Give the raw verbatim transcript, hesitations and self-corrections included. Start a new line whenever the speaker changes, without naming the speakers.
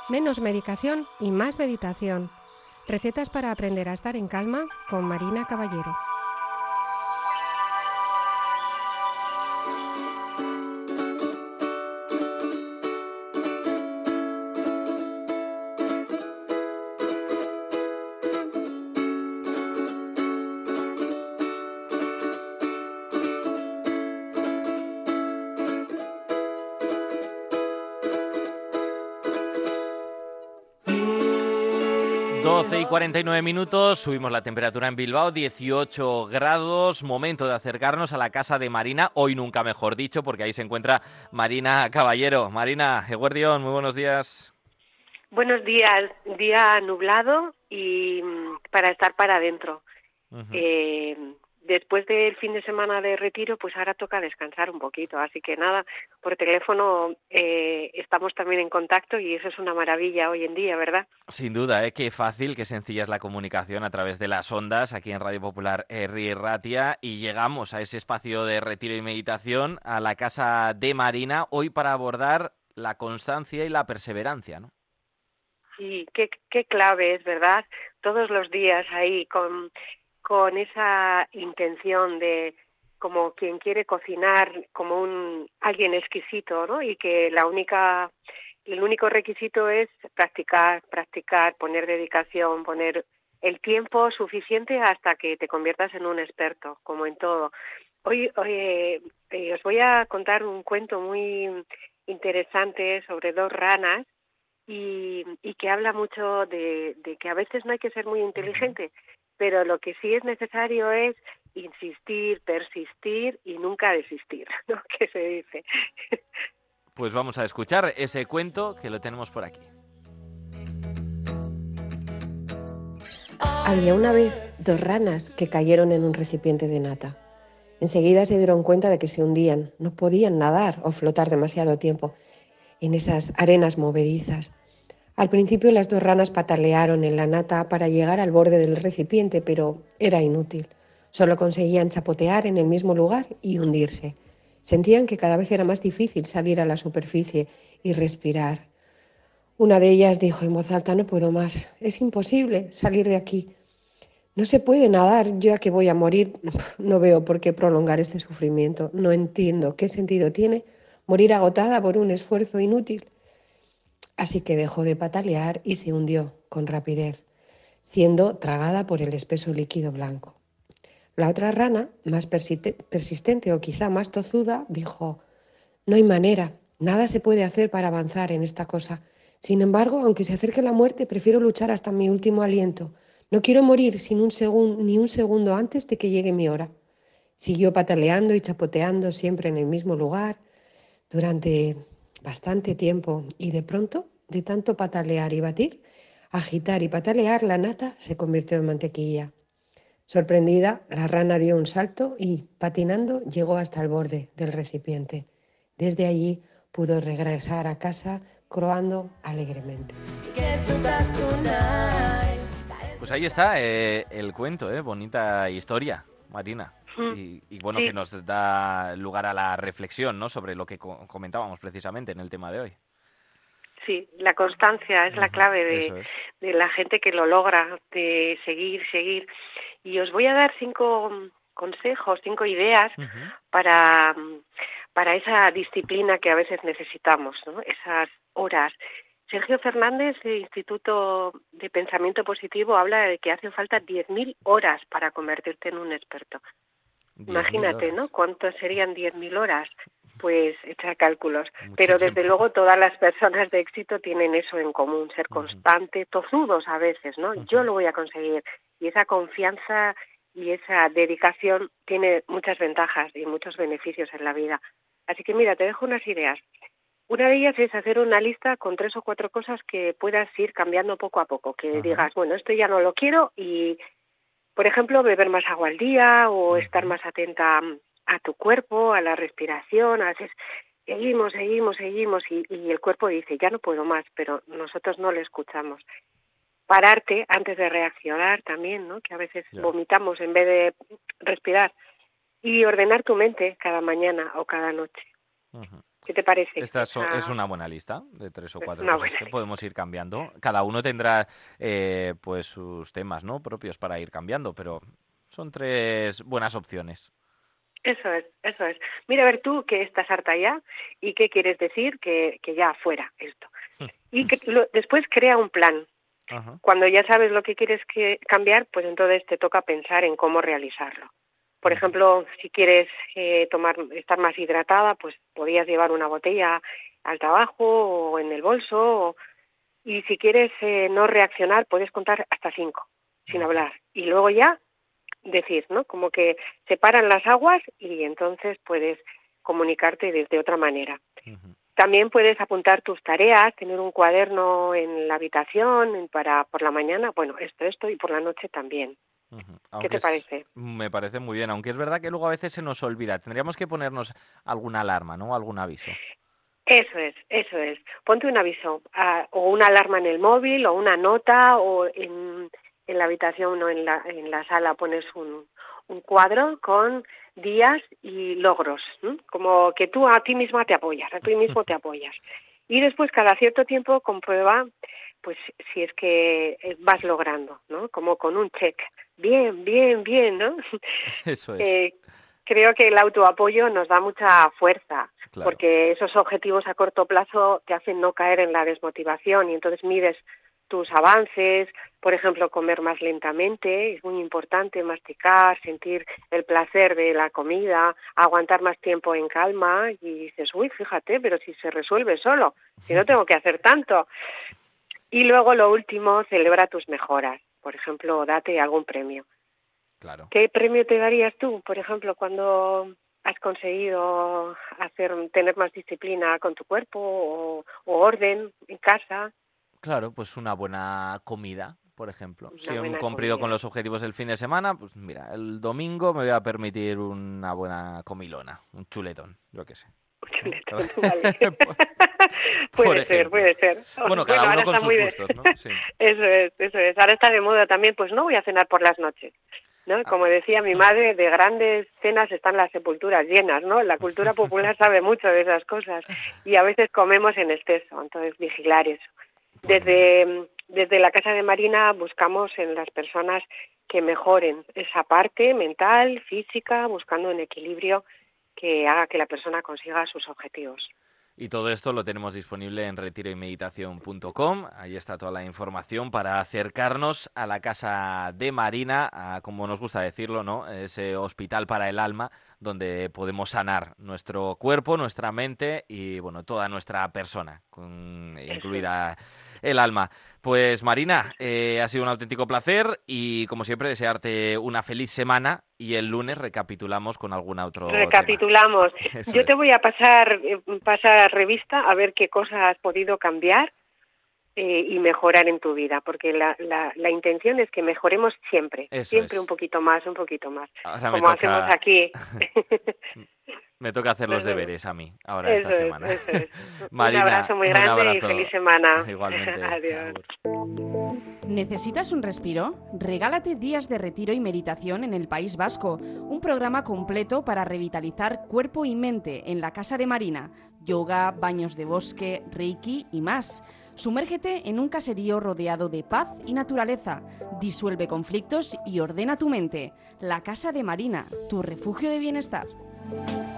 Menos medicación y más meditación. Recetas para aprender a estar en calma con Marina Caballero.
doce y cuarenta y nueve minutos, subimos la temperatura en Bilbao, dieciocho grados, momento de acercarnos a la casa de Marina, hoy nunca mejor dicho, porque ahí se encuentra Marina Caballero. Marina, eguerdión, muy buenos días.
Buenos días, día nublado y para estar para adentro. Uh-huh. Eh, después del fin de semana de retiro, pues ahora toca descansar un poquito, así que nada, por teléfono eh, estamos también en contacto y eso es una maravilla hoy en día, ¿verdad?
Sin duda, ¿eh? Qué fácil, qué sencilla es la comunicación a través de las ondas aquí en Radio Popular Herri Ratia, y llegamos a ese espacio de retiro y meditación, a la casa de Marina, hoy para abordar la constancia y la perseverancia, ¿no?
Sí, qué, qué clave es, ¿verdad? Todos los días ahí con... con esa intención de como quien quiere cocinar como un alguien exquisito, ¿no? Y que la única el único requisito es practicar, practicar, poner dedicación, poner el tiempo suficiente hasta que te conviertas en un experto, como en todo. Hoy, hoy eh, os voy a contar un cuento muy interesante sobre dos ranas y, y que habla mucho de, de que a veces no hay que ser muy inteligente, pero lo que sí es necesario es insistir, persistir y nunca desistir, ¿no? Que se dice.
Pues vamos a escuchar ese cuento que lo tenemos por aquí.
Había una vez dos ranas que cayeron en un recipiente de nata. Enseguida se dieron cuenta de que se hundían, no podían nadar o flotar demasiado tiempo en esas arenas movedizas. Al principio las dos ranas patalearon en la nata para llegar al borde del recipiente, pero era inútil. Solo conseguían chapotear en el mismo lugar y hundirse. Sentían que cada vez era más difícil salir a la superficie y respirar. Una de ellas dijo en voz alta: «No puedo más, es imposible salir de aquí. No se puede nadar, yo ya que voy a morir, no veo por qué prolongar este sufrimiento. No entiendo qué sentido tiene morir agotada por un esfuerzo inútil». Así que dejó de patalear y se hundió con rapidez, siendo tragada por el espeso líquido blanco. La otra rana, más persistente o quizá más tozuda, dijo: «No hay manera, nada se puede hacer para avanzar en esta cosa. Sin embargo, aunque se acerque la muerte, prefiero luchar hasta mi último aliento. No quiero morir sin un segun- ni un segundo antes de que llegue mi hora». Siguió pataleando y chapoteando siempre en el mismo lugar durante bastante tiempo, y de pronto, de tanto patalear y batir, agitar y patalear, la nata se convirtió en mantequilla. Sorprendida, la rana dio un salto y, patinando, llegó hasta el borde del recipiente. Desde allí pudo regresar a casa croando alegremente.
Pues ahí está eh, el cuento, eh, bonita historia, Marina. Y, y bueno, sí, que nos da lugar a la reflexión, ¿no?, sobre lo que co- comentábamos precisamente en el tema de hoy.
Sí, la constancia es la clave de, es. de la gente que lo logra, de seguir, seguir. Y os voy a dar cinco consejos, cinco ideas uh-huh. para, para esa disciplina que a veces necesitamos, ¿no? Esas horas. Sergio Fernández, del Instituto de Pensamiento Positivo, habla de que hacen falta diez mil horas para convertirte en un experto. Imagínate, ¿no? ¿Cuántas serían diez mil horas? Pues echa cálculos. Mucho Pero desde tiempo. Luego todas las personas de éxito tienen eso en común, ser constante, uh-huh. tozudos a veces, ¿no? Uh-huh. Yo lo voy a conseguir. Y esa confianza y esa dedicación tiene muchas ventajas y muchos beneficios en la vida. Así que mira, te dejo unas ideas. Una de ellas es hacer una lista con tres o cuatro cosas que puedas ir cambiando poco a poco, que uh-huh. digas, bueno, esto ya no lo quiero y... Por ejemplo, beber más agua al día o uh-huh. estar más atenta a tu cuerpo, a la respiración. A veces seguimos, seguimos, seguimos y, y el cuerpo dice, ya no puedo más, pero nosotros no le escuchamos. Pararte antes de reaccionar también, ¿no? Que a veces yeah. vomitamos en vez de respirar. Y ordenar tu mente cada mañana o cada noche.
Uh-huh.
¿Qué te parece?
Esta es,
ah,
es una buena lista de tres o cuatro
cosas
buena. que podemos ir cambiando. Cada uno tendrá eh, pues sus temas, ¿no?, propios para ir cambiando, pero son tres buenas opciones.
Eso es, eso es. Mira, a ver tú que estás harta ya y qué quieres decir que, que ya fuera esto. Y que lo, después crea un plan. Ajá. Cuando ya sabes lo que quieres que cambiar, pues entonces te toca pensar en cómo realizarlo. Por ejemplo, si quieres eh, tomar, estar más hidratada, pues podrías llevar una botella al trabajo o en el bolso. O, y si quieres eh, no reaccionar, puedes contar hasta cinco, sin hablar. Y luego ya decir, ¿no? Como que separan las aguas y entonces puedes comunicarte desde otra manera. Uh-huh. También puedes apuntar tus tareas, tener un cuaderno en la habitación para por la mañana, bueno, esto, esto y por la noche también.
Uh-huh.
¿Qué te parece?
Es, me parece muy bien, aunque es verdad que luego a veces se nos olvida. Tendríamos que ponernos alguna alarma, ¿no? Algún aviso.
Eso es, eso es. Ponte un aviso, uh, o una alarma en el móvil, o una nota, o en, en la habitación o en la, en la sala pones un, un cuadro con días y logros, ¿no? Como que tú a ti misma te apoyas, a ti mismo te apoyas. Y después cada cierto tiempo comprueba pues si es que vas logrando, ¿no? Como con un check. Bien, bien, bien, ¿no?
Eso es.
Eh, creo que el autoapoyo nos da mucha fuerza, claro, porque esos objetivos a corto plazo te hacen no caer en la desmotivación y entonces mides tus avances, por ejemplo, comer más lentamente, es muy importante masticar, sentir el placer de la comida, aguantar más tiempo en calma y dices, uy, fíjate, pero si se resuelve solo, si no tengo que hacer tanto. Y luego lo último, celebra tus mejoras, por ejemplo, date algún premio.
Claro.
¿Qué premio te darías tú, por ejemplo, cuando has conseguido hacer tener más disciplina con tu cuerpo o, o orden en casa?
Claro, pues una buena comida, por ejemplo.
Una
si he cumplido con los objetivos del fin de semana, pues mira, el domingo me voy a permitir una buena comilona, un chuletón, yo qué sé.
Un chuletón, vale. puede ser, puede ser.
Bueno, cada
bueno,
uno con sus
de...
gustos, ¿no? Sí.
Eso es, eso es. Ahora está de moda también, pues no voy a cenar por las noches, ¿no? Como decía mi madre, de grandes cenas están las sepulturas llenas, ¿no? La cultura popular sabe mucho de esas cosas y a veces comemos en exceso, entonces vigilar eso. Desde, desde la Casa de Marina buscamos en las personas que mejoren esa parte mental, física, buscando un equilibrio que haga que la persona consiga sus objetivos.
Y todo esto lo tenemos disponible en retiro y meditación punto com. Ahí está toda la información para acercarnos a la Casa de Marina, a, como nos gusta decirlo, ¿no? Ese hospital para el alma donde podemos sanar nuestro cuerpo, nuestra mente y, bueno, toda nuestra persona, con, incluida el alma. Pues, Marina, eh, ha sido un auténtico placer y, como siempre, desearte una feliz semana y el lunes recapitulamos con algún otro
Recapitulamos.
tema.
Yo te voy a pasar, pasar revista a ver qué cosas has podido cambiar eh, y mejorar en tu vida, porque la, la, la intención es que mejoremos siempre,
Eso
siempre
es.
un poquito más, un poquito más,
Ahora
como
me toca...
hacemos aquí.
Me toca hacer los deberes a mí ahora
eso
esta semana.
Es, eso es.
Marina,
un abrazo muy grande
abrazo.
y feliz semana.
Igualmente.
Adiós.
¿Necesitas un respiro? Regálate días de retiro y meditación en el País Vasco, un programa completo para revitalizar cuerpo y mente en la Casa de Marina, yoga, baños de bosque, reiki y más. Sumérgete en un caserío rodeado de paz y naturaleza, disuelve conflictos y ordena tu mente. La Casa de Marina, tu refugio de bienestar.